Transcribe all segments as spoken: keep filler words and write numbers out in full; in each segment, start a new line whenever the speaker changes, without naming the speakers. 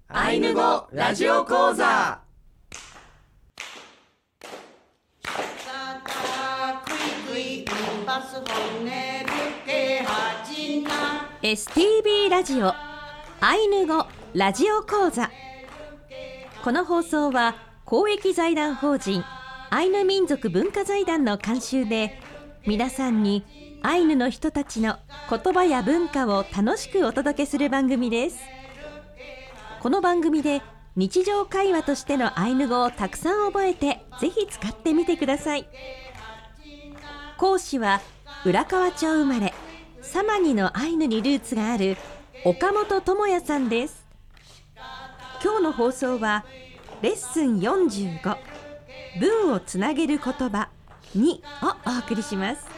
アイヌ語ラジオ講座。
エスティービー ラジオアイヌ語ラジオ講座。この放送は公益財団法人アイヌ民族文化財団の監修で、皆さんにアイヌの人たちの言葉や文化を楽しくお届けする番組です。この番組で日常会話としてのアイヌ語をたくさん覚えて、ぜひ使ってみてください。講師は浦河町生まれ、サマニのアイヌにルーツがある岡本智也さんです。今日の放送はレッスンよんじゅうご、文をつなげる言葉にをお送りします。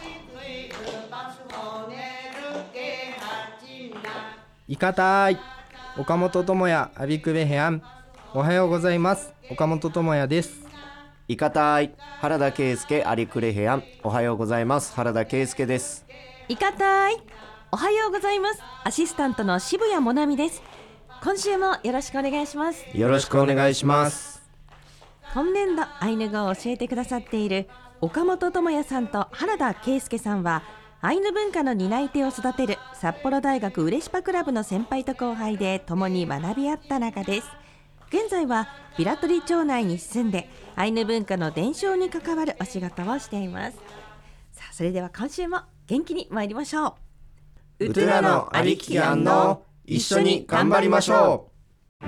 いかたい岡本智也アビクベヘアン。おはようございます。岡本智也です。
いかたい原田圭介アリクレヘアン。おはようございます。原田圭介です。
いかたいおはようございます。アシスタントの渋谷もなみです。今週もよろしくお願いします。
よろしくお願いします。
今年度アイヌ語を教えてくださっている岡本智也さんと原田圭介さんは、アイヌ文化の担い手を育てる札幌大学ウレシパクラブの先輩と後輩で、共に学び合った仲です。現在はビラトリ町内に住んで、アイヌ文化の伝承に関わるお仕事をしています。さあ、それでは今週も元気に参りましょう。
ウトゥナのありききあんの一緒に頑張りましょう。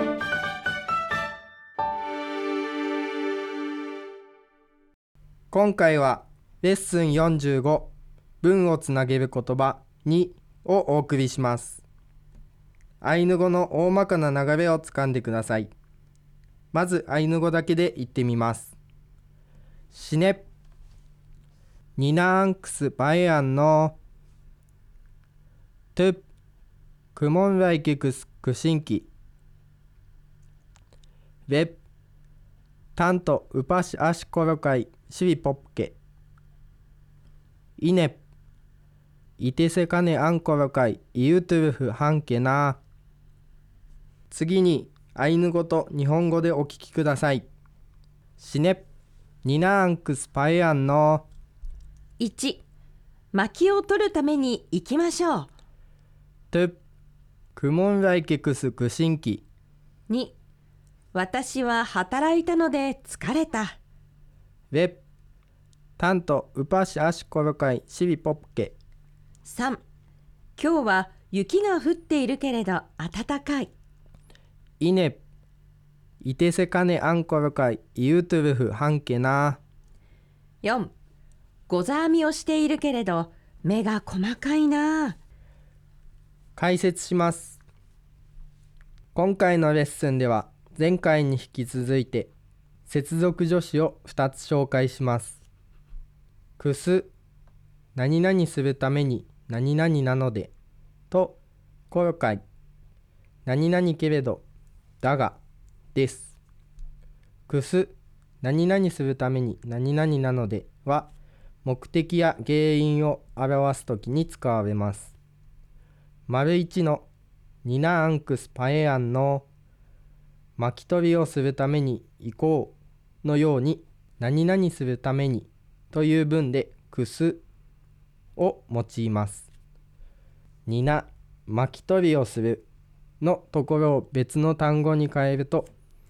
今回はレッスンよんじゅうご、文をつなげる言葉にをお送りします。アイヌ語の大まかな流れをつかんでください。まずアイヌ語だけで言ってみます。シネニナーンクスバエアンのトゥプクモンライケクスクシンキウェブタントウパシアシコロカイシビポッケイネプイテセカネアンコロカイイユトゥルフハンケナー。次にアイヌ語と日本語でお聞きください。シネプニナーンクスパエアンの
いち、薪を取るために行きましょう。
トゥクモンライケクスクシンキ。
に、私は働いたので疲れた。
ウェブタントウパシアシコロカイシビポッケ。
さん、今日は雪が降っているけれど暖かい。
イネプイテセカネアンコロカイイユトゥルフハンケナー。
よん、ござ編みをしているけれど目が細かいな。
解説します。今回のレッスンでは前回に引き続いて接続助詞をふたつ紹介します。くす何々するために何々なのでとコロカイ何々けれどだがです。くす何々するために何々なのでは目的や原因を表すときに使われます。丸いちのニナアンクスパエアンの巻き取りをするために行こうのように何々するためにという文でくすを用います。ニナ巻き取りをするのところを別の単語に変えると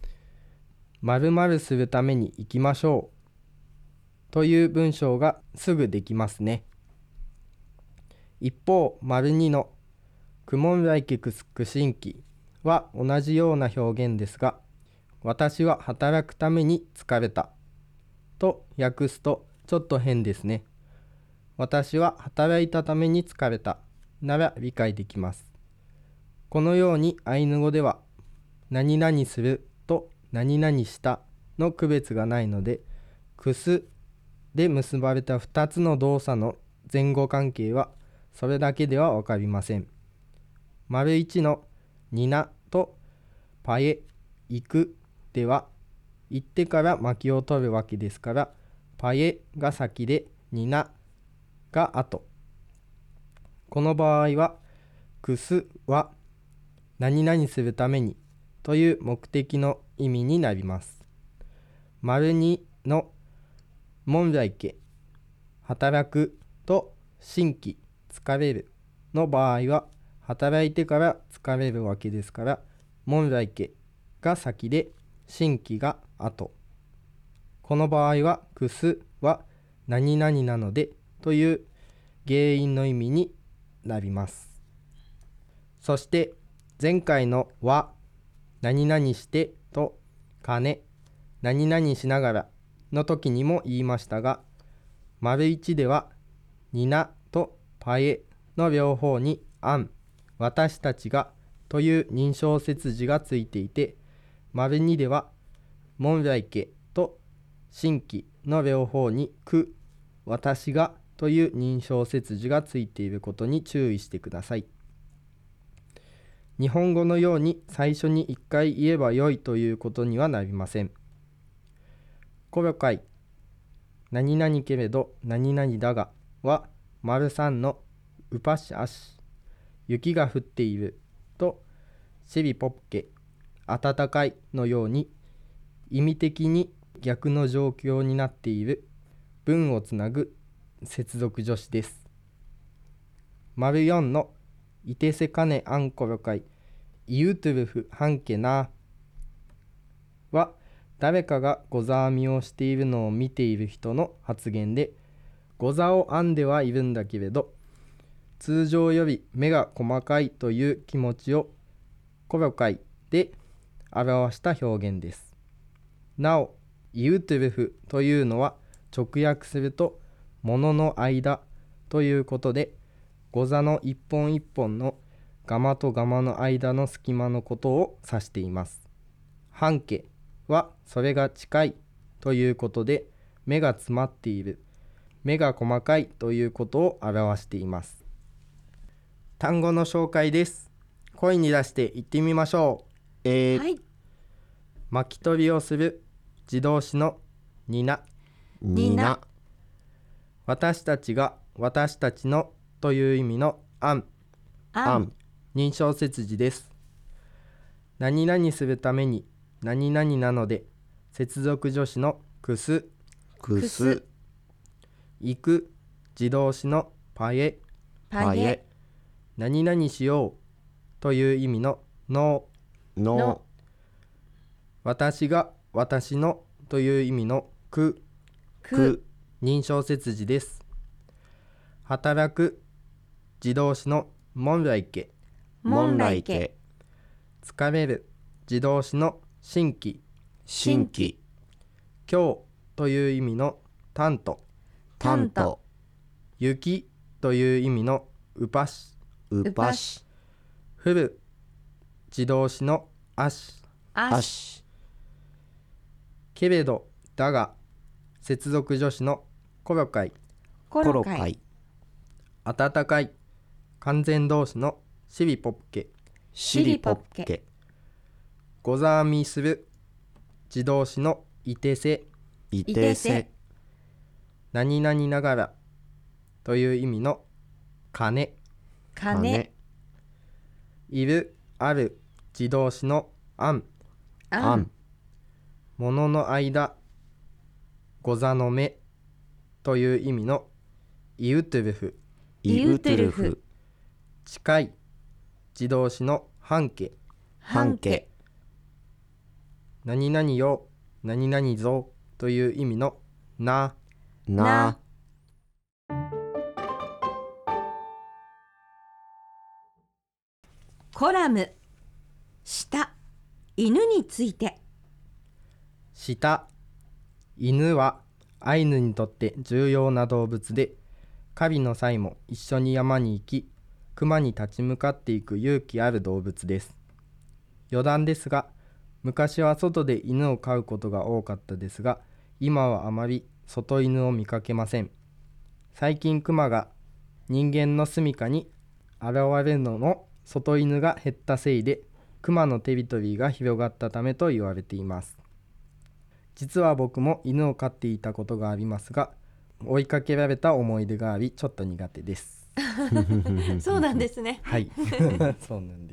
〇〇するために行きましょうという文章がすぐできますね。一方丸にのクモンライケクスクシンキは同じような表現ですが、私は働くために疲れたと訳すとちょっと変ですね。私は働いたために疲れたなら理解できます。このようにアイヌ語では何々すると何々したの区別がないので、くすで結ばれたふたつの動作の前後関係はそれだけでは分かりません。丸いちのになとパエ行くでは行ってから薪を取るわけですから、パエが先でになが後。この場合はくすは何々するためにという目的の意味になります。丸にの問題形、働くと新規、疲れるの場合は、働いてから疲れるわけですから、問題形が先で新規が後。この場合はくすは何々なのでという原因の意味になります。そして前回のは何々してと金、何々しながらの時にも言いましたが、丸一ではになとパエの両方にアン、私たちがという認証接字がついていて、丸にでは問題形と新規の両方にく、私がという認証接字がついていることに注意してください。日本語のように最初にいっかい言えばよいということにはなりません。この回、何々けれど何々だがは丸さんのうぱしあし、雪が降っているとシビポッケ、暖かいのように意味的に逆の状況になっている文をつなぐ接続助詞です。丸よんのいてせかねあんころかいイウトゥルフ半家なは誰かがござ編みをしているのを見ている人の発言で、ござを編んではいるんだけれど通常より目が細かいという気持ちをころかいで表した表現です。なおイウトゥルフというのは直訳すると物の間ということで、ござの一本一本のガマとガマの間の隙間のことを指しています。半家はそれが近いということで、目が詰まっている、目が細かいということを表しています。単語の紹介です。声に出して言ってみましょう。
えー
はい、
巻き取りをする自動詞のにな、
にな、
私たちが私たちのという意味のあん、
あん、
あん、
認証接字です。何々するために何々なので接続助詞のくす、
くす、
行く自動詞のパエ、
パエ、
何々しようという意味のの、
の
の、
私が私のという意味のく、
く、
認証接字です。働く自動詞の問題形、
問題形、
疲れる自動詞の新規、
新規、
今日という意味の担当、
担当、
雪という意味のうぱし、
うぱし、
降る自動詞のあし、
あし、
あし、
けれどだが接続助詞のころかい、
こ
こ
ろかい、
ろかい、
暖かい完全動詞のしりぽっけ、
しりぽっけ、
ござ編みする自動詞のいてせ、
い
いて
てせ
せ、
何々ながらという意味の金、
金、
いるある自動詞のあん、
あん
あん、、
ものの間、ござの目という意味のイウトゥルフ、
イウトゥルフ、
近い自動詞の半家、
半家、
何々よ何々ぞという意味のな、
な、
コラム、下、犬について。
下、犬はアイヌにとって重要な動物で、狩りの際も一緒に山に行き、熊に立ち向かっていく勇気ある動物です。余談ですが、昔は外で犬を飼うことが多かったですが、今はあまり外犬を見かけません。最近熊が人間の住処に現れるのの外犬が減ったせいで、熊のテリトリーが広がったためと言われています。実は僕も犬を飼っていたことがありますが、追いかけられた思い出がありちょっと苦手です。
そうなんですね。
はいそうなんです。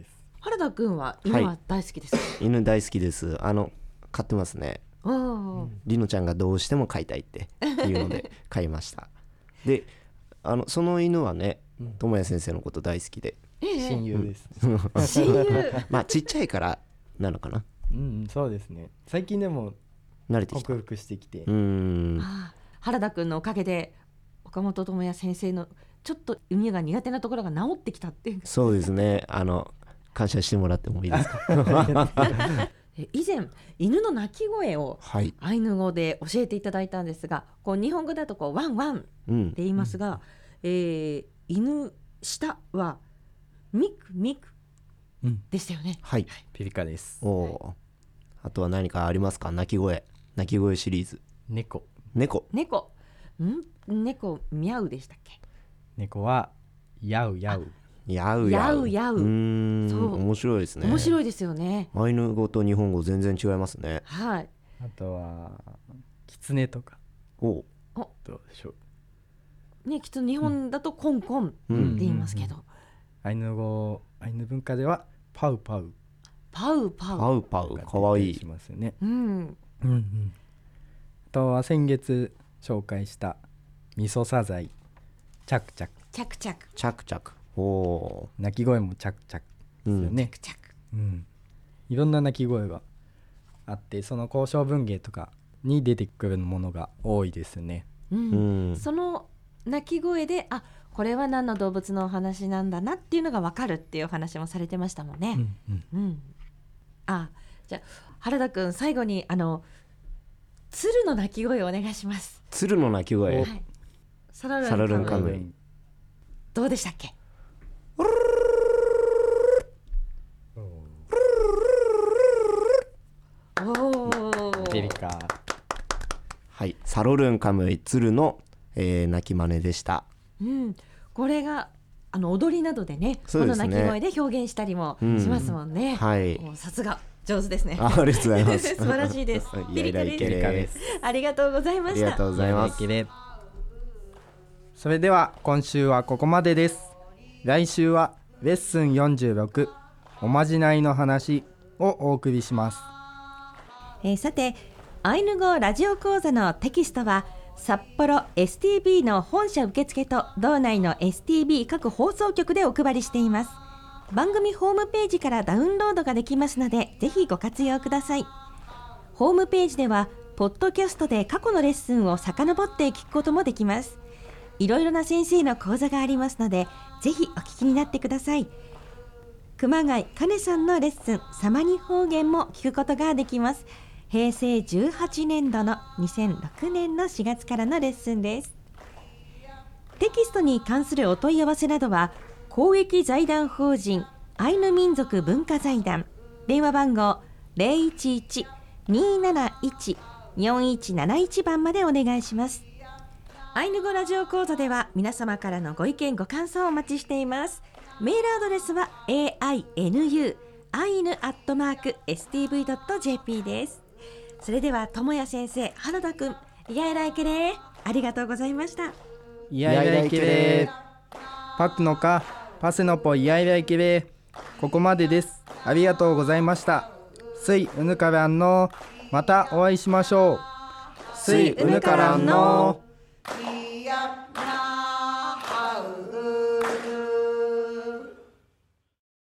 原田くんは犬は大好きですか？
犬大好きです。あの飼ってますね。
おー
りのちゃんがどうしても飼いたいっていうので飼いましたで、あのその犬はね、智也先生のこと大好きで、
ええ
親友です、
親友
まあちっちゃいからなのかな。
うん、そうですね。最近でも
慣れてきた。
克服してきて、
うーん
あー原田くんのおかげで岡本智也先生のちょっと犬が苦手なところが治ってきたっていう。
そうですね。あの感謝してもらってもいいですか。
え以前犬の鳴き声を
はい。
アイヌ語で教えていただいたんですが、こう日本語だとこうワンワンって
うん。
言いますが、えー犬下はミクミク
うん、
でしたよね。
はい。
ピリカです。
おお。あとは何かありますか？鳴き声。鳴き声シリーズ。
猫。
猫。
猫ん猫ミャウでしたっけ？
猫はヤウヤウ。
やうやう。
やうやう
うーん。
そう
面白いですね。
面白
い。
いですよね。
アイヌ語と日本語全然違いますね。
はい。
あとはキツネとか
おう。
どうでしょう。
ね、きっと日本だとコンコンって
うん
言いますけど、
アイヌ語、アイヌ文化ではパウパウ
パウパウ。
パウパウ。
が
かわいい
出たりし。ますよね。
うん。
うんうん。あとは先月紹介したミソサザイ、チャクチャク。
チャクチャク
チャクチャク。おお
鳴き声もチャクチャクですよね。
チャク。
うん、いろんな鳴き声があって、その交渉文芸とかに出てくるものが多いですね。
う。
うんん。
その鳴き声で、あ、これは何の動物のお話なんだなっていうのが分かるっていうお話もされてましたもんね。
うんうん、
うん。あ、じゃあ原田くん最後にあの鶴の鳴き声をお願いします。
鶴の鳴き声。
はい。サラルン
サラルン
カムイ
カムイ。
どうでしたっけ？おお。
ピリカ。
はい。サロルンカムイ鶴の、えー、鳴き真似でした。
うん、これがあの踊りなどでね、
そうですね
この鳴き声で表現したりもしますもんね。
はい。
もうさすが上手ですね。
あありがとうございます。
素晴らしいです。
いやいやいけ
ピリカで
れ
ピリカです。
ありがとうございました。
ありがとうございます。
いやいやそれでは今週はここまでです。来週はレッスンよんじゅうろくおまじないの話をお送りします。
えーさて、アイヌ語ラジオ講座のテキストは札幌 エスティービー の本社受付と道内の エスティービー 各放送局でお配りしています。番組ホームページからダウンロードができますので、ぜひご活用ください。ホームページではポッドキャストで過去のレッスンを遡って聞くこともできます。いろいろな先生の講座がありますので、ぜひお聞きになってください。熊谷かねさんのレッスンサマニ方言も聞くことができます。へいせいじゅうはちねんどのにせんろくねんのしがつからのレッスンです。テキストに関するお問い合わせなどは公益財団法人アイヌ民族文化財団電話番号 ゼロいちいち にーなないち よんいちなないち 番までお願いします。アイヌ語ラジオ講座では皆様からのご意見ご感想をお待ちしています。メールアドレスは エーアイエヌユー アイヌアットマーク エスティーブイドットジェーピー です。それでは智也先生、原田くん、イヤイライケレーありがとうございました。
イヤイライケレーパクノかパセノポイヤイライケレーここまでです。ありがとうございました。スイウヌカランのまたお会いしましょう。スイウヌカランの
いや